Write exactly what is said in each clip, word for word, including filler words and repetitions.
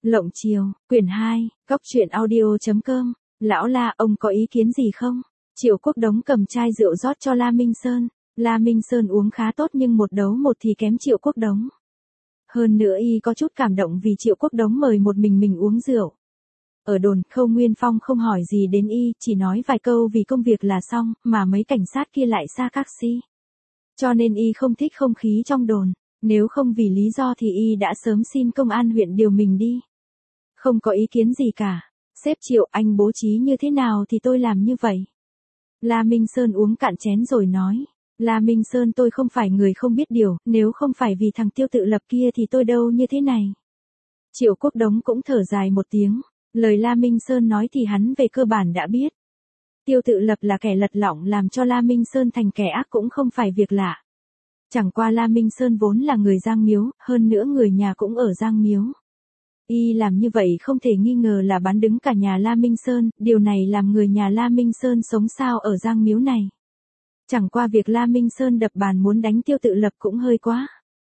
Lộng chiều, quyển hai, góc truyện audio.com, lão La, ông có ý kiến gì không? Triệu Quốc Đống cầm chai rượu rót cho La Minh Sơn. La Minh Sơn uống khá tốt nhưng một đấu một thì kém Triệu Quốc Đống. Hơn nữa y có chút cảm động vì Triệu Quốc Đống mời một mình mình uống rượu. Ở đồn, Khâu Nguyên Phong không hỏi gì đến y, chỉ nói vài câu vì công việc là xong, mà mấy cảnh sát kia lại xa các si. Cho nên y không thích không khí trong đồn, nếu không vì lý do thì y đã sớm xin công an huyện điều mình đi. Không có ý kiến gì cả, sếp Triệu, anh bố trí như thế nào thì tôi làm như vậy. La Minh Sơn uống cạn chén rồi nói, La Minh Sơn, tôi không phải người không biết điều, nếu không phải vì thằng Tiêu Tự Lập kia thì tôi đâu như thế này. Triệu Quốc Đống cũng thở dài một tiếng, lời La Minh Sơn nói thì hắn về cơ bản đã biết. Tiêu Tự Lập là kẻ lật lọng làm cho La Minh Sơn thành kẻ ác cũng không phải việc lạ. Chẳng qua La Minh Sơn vốn là người Giang Miếu, hơn nữa người nhà cũng ở Giang Miếu. Y làm như vậy không thể nghi ngờ là bán đứng cả nhà La Minh Sơn, điều này làm người nhà La Minh Sơn sống sao ở Giang Miếu này. Chẳng qua việc La Minh Sơn đập bàn muốn đánh Tiêu Tự Lập cũng hơi quá.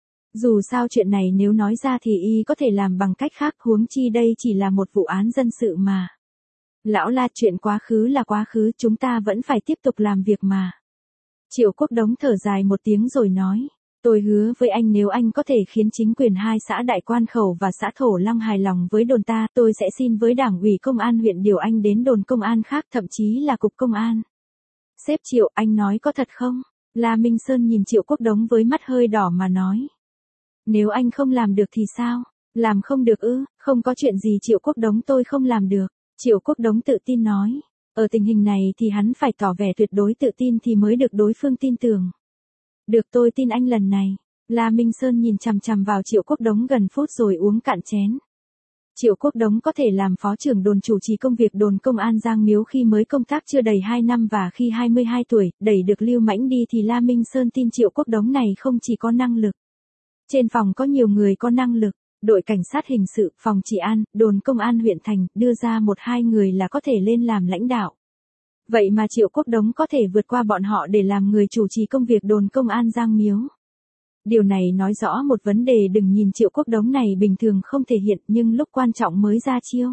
Dù sao chuyện này nếu nói ra thì y có thể làm bằng cách khác, huống chi đây chỉ là một vụ án dân sự mà. Lão La, chuyện quá khứ là quá khứ, chúng ta vẫn phải tiếp tục làm việc mà. Triệu Quốc Đống thở dài một tiếng rồi nói, tôi hứa với anh nếu anh có thể khiến chính quyền hai xã Đại Quan Khẩu và xã Thổ Lăng hài lòng với đồn ta, tôi sẽ xin với Đảng ủy Công an huyện điều anh đến đồn công an khác, thậm chí là cục công an. Sếp Triệu, anh nói có thật không? La Minh Sơn nhìn Triệu Quốc Đống với mắt hơi đỏ mà nói. Nếu anh không làm được thì sao? Làm không được ư? Không có chuyện gì Triệu Quốc Đống tôi không làm được. Triệu Quốc Đống tự tin nói. Ở tình hình này thì hắn phải tỏ vẻ tuyệt đối tự tin thì mới được đối phương tin tưởng. Được, tôi tin anh lần này. La Minh Sơn nhìn chằm chằm vào Triệu Quốc Đống gần phút rồi uống cạn chén. Triệu Quốc Đống có thể làm phó trưởng đồn chủ trì công việc đồn công an Giang Miếu khi mới công tác chưa đầy hai năm và khi hai mươi hai tuổi, đẩy được Lưu Mãnh đi thì La Minh Sơn tin Triệu Quốc Đống này không chỉ có năng lực. Trên phòng có nhiều người có năng lực, đội cảnh sát hình sự, phòng trị an, đồn công an huyện thành, đưa ra một hai người là có thể lên làm lãnh đạo. Vậy mà Triệu Quốc Đống có thể vượt qua bọn họ để làm người chủ trì công việc đồn công an Giang Miếu. Điều này nói rõ một vấn đề, đừng nhìn Triệu Quốc Đống này bình thường không thể hiện nhưng lúc quan trọng mới ra chiêu.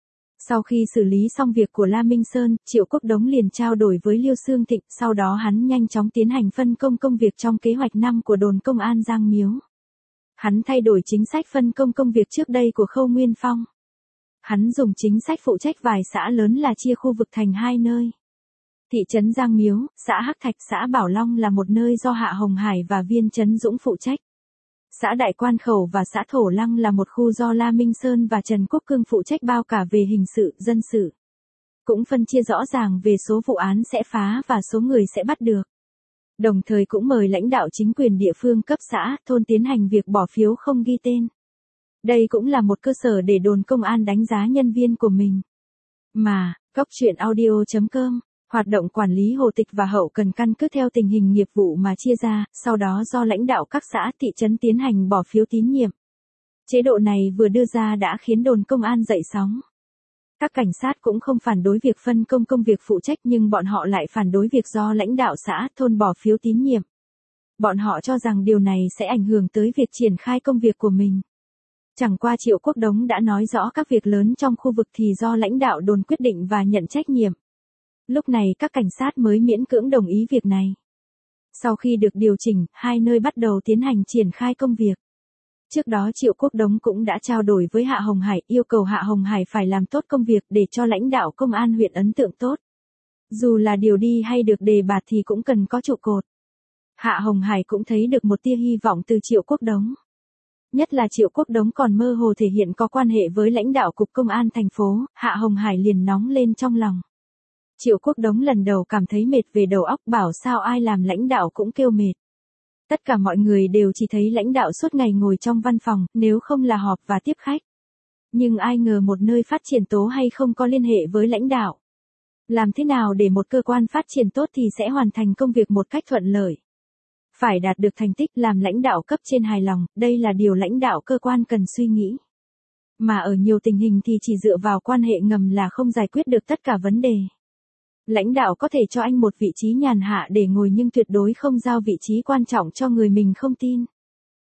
Sau khi xử lý xong việc của La Minh Sơn, Triệu Quốc Đống liền trao đổi với Liêu Xương Thịnh, sau đó hắn nhanh chóng tiến hành phân công công việc trong kế hoạch năm của đồn công an Giang Miếu. Hắn thay đổi chính sách phân công công việc trước đây của Khâu Nguyên Phong. Hắn dùng chính sách phụ trách vài xã lớn là chia khu vực thành hai nơi. Thị trấn Giang Miếu, xã Hắc Thạch, xã Bảo Long là một nơi do Hạ Hồng Hải và Viên Trấn Dũng phụ trách. Xã Đại Quan Khẩu và xã Thổ Lăng là một khu do La Minh Sơn và Trần Quốc Cương phụ trách bao cả về hình sự, dân sự. Cũng phân chia rõ ràng về số vụ án sẽ phá và số người sẽ bắt được. Đồng thời cũng mời lãnh đạo chính quyền địa phương cấp xã, thôn tiến hành việc bỏ phiếu không ghi tên. Đây cũng là một cơ sở để đồn công an đánh giá nhân viên của mình. Mà, góc truyện audio.com, hoạt động quản lý hồ tịch và hậu cần căn cứ theo tình hình nghiệp vụ mà chia ra, sau đó do lãnh đạo các xã thị trấn tiến hành bỏ phiếu tín nhiệm. Chế độ này vừa đưa ra đã khiến đồn công an dậy sóng. Các cảnh sát cũng không phản đối việc phân công công việc phụ trách nhưng bọn họ lại phản đối việc do lãnh đạo xã, thôn bỏ phiếu tín nhiệm. Bọn họ cho rằng điều này sẽ ảnh hưởng tới việc triển khai công việc của mình. Chẳng qua Triệu Quốc Đống đã nói rõ các việc lớn trong khu vực thì do lãnh đạo đồn quyết định và nhận trách nhiệm. Lúc này các cảnh sát mới miễn cưỡng đồng ý việc này. Sau khi được điều chỉnh, hai nơi bắt đầu tiến hành triển khai công việc. Trước đó Triệu Quốc Đống cũng đã trao đổi với Hạ Hồng Hải, yêu cầu Hạ Hồng Hải phải làm tốt công việc để cho lãnh đạo công an huyện ấn tượng tốt. Dù là điều đi hay được đề bạt thì cũng cần có trụ cột. Hạ Hồng Hải cũng thấy được một tia hy vọng từ Triệu Quốc Đống. Nhất là Triệu Quốc Đống còn mơ hồ thể hiện có quan hệ với lãnh đạo cục công an thành phố, Hạ Hồng Hải liền nóng lên trong lòng. Triệu Quốc Đống lần đầu cảm thấy mệt về đầu óc, bảo sao ai làm lãnh đạo cũng kêu mệt. Tất cả mọi người đều chỉ thấy lãnh đạo suốt ngày ngồi trong văn phòng, nếu không là họp và tiếp khách. Nhưng ai ngờ một nơi phát triển tố hay không có liên hệ với lãnh đạo. Làm thế nào để một cơ quan phát triển tốt thì sẽ hoàn thành công việc một cách thuận lợi. Phải đạt được thành tích làm lãnh đạo cấp trên hài lòng, đây là điều lãnh đạo cơ quan cần suy nghĩ. Mà ở nhiều tình hình thì chỉ dựa vào quan hệ ngầm là không giải quyết được tất cả vấn đề. Lãnh đạo có thể cho anh một vị trí nhàn hạ để ngồi nhưng tuyệt đối không giao vị trí quan trọng cho người mình không tin.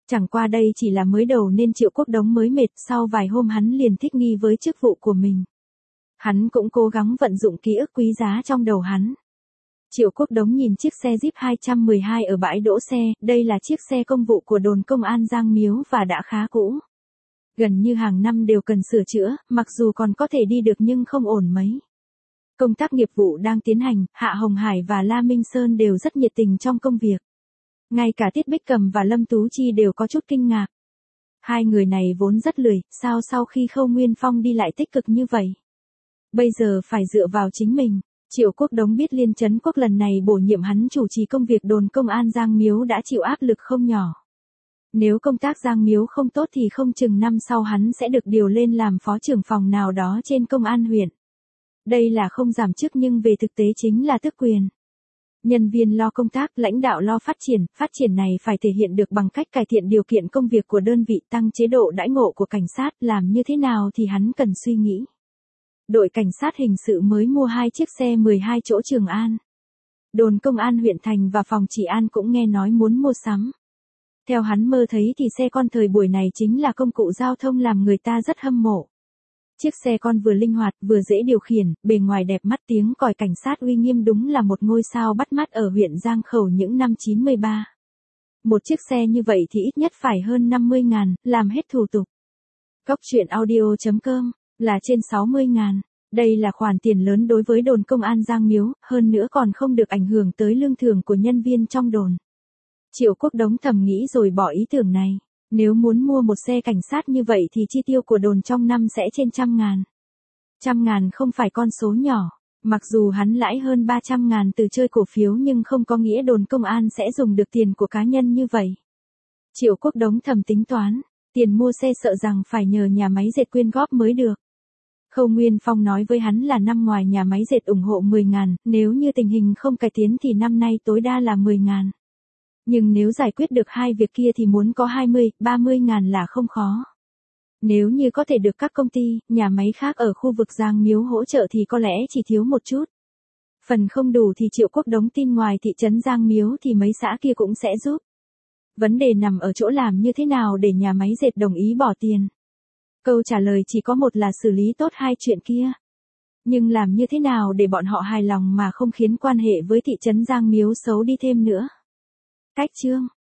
Chẳng qua đây chỉ là mới đầu nên Triệu Quốc Đống mới mệt, sau vài hôm hắn liền thích nghi với chức vụ của mình. Hắn cũng cố gắng vận dụng ký ức quý giá trong đầu hắn. Triệu Quốc Đống nhìn chiếc xe Jeep hai trăm mười hai ở bãi đỗ xe, đây là chiếc xe công vụ của đồn công an Giang Miếu và đã khá cũ. Gần như hàng năm đều cần sửa chữa, mặc dù còn có thể đi được nhưng không ổn mấy. Công tác nghiệp vụ đang tiến hành, Hạ Hồng Hải và La Minh Sơn đều rất nhiệt tình trong công việc. Ngay cả Tiết Bích Cầm và Lâm Tú Chi đều có chút kinh ngạc. Hai người này vốn rất lười, sao sau khi Khâu Nguyên Phong đi lại tích cực như vậy? Bây giờ phải dựa vào chính mình. Triệu Quốc Đống biết Liên Chấn Quốc lần này bổ nhiệm hắn chủ trì công việc đồn công an Giang Miếu đã chịu áp lực không nhỏ. Nếu công tác Giang Miếu không tốt thì không chừng năm sau hắn sẽ được điều lên làm phó trưởng phòng nào đó trên công an huyện. Đây là không giảm chức nhưng về thực tế chính là tước quyền. Nhân viên lo công tác, lãnh đạo lo phát triển, phát triển này phải thể hiện được bằng cách cải thiện điều kiện công việc của đơn vị, tăng chế độ đãi ngộ của cảnh sát, làm như thế nào thì hắn cần suy nghĩ. Đội cảnh sát hình sự mới mua hai chiếc xe mười hai chỗ Trường An. Đồn công an huyện thành và phòng trị an cũng nghe nói muốn mua sắm. Theo hắn mơ thấy thì xe con thời buổi này chính là công cụ giao thông làm người ta rất hâm mộ. Chiếc xe con vừa linh hoạt, vừa dễ điều khiển, bề ngoài đẹp mắt, tiếng còi cảnh sát uy nghiêm, đúng là một ngôi sao bắt mắt ở huyện Giang Khẩu những năm chín mươi ba. Một chiếc xe như vậy thì ít nhất phải hơn năm mươi ngàn, làm hết thủ tục. Cóc truyện audio chấm com là trên sáu mươi ngàn. Đây là khoản tiền lớn đối với đồn công an Giang Miếu, hơn nữa còn không được ảnh hưởng tới lương thưởng của nhân viên trong đồn. Triệu Quốc Đống thầm nghĩ rồi bỏ ý tưởng này. Nếu muốn mua một xe cảnh sát như vậy thì chi tiêu của đồn trong năm sẽ trên trăm ngàn. Trăm ngàn không phải con số nhỏ. Mặc dù hắn lãi hơn ba trăm ngàn từ chơi cổ phiếu nhưng không có nghĩa đồn công an sẽ dùng được tiền của cá nhân như vậy. Triệu Quốc Đống thầm tính toán. Tiền mua xe sợ rằng phải nhờ nhà máy dệt quyên góp mới được. Khâu Nguyên Phong nói với hắn là năm ngoài nhà máy dệt ủng hộ mười ngàn, nếu như tình hình không cải tiến thì năm nay tối đa là mười ngàn. Nhưng nếu giải quyết được hai việc kia thì muốn có hai mươi, ba mươi ngàn là không khó. Nếu như có thể được các công ty, nhà máy khác ở khu vực Giang Miếu hỗ trợ thì có lẽ chỉ thiếu một chút. Phần không đủ thì Triệu Quốc Đống tin ngoài thị trấn Giang Miếu thì mấy xã kia cũng sẽ giúp. Vấn đề nằm ở chỗ làm như thế nào để nhà máy dệt đồng ý bỏ tiền. Câu trả lời chỉ có một là xử lý tốt hai chuyện kia. Nhưng làm như thế nào để bọn họ hài lòng mà không khiến quan hệ với thị trấn Giang Miếu xấu đi thêm nữa. Cách chương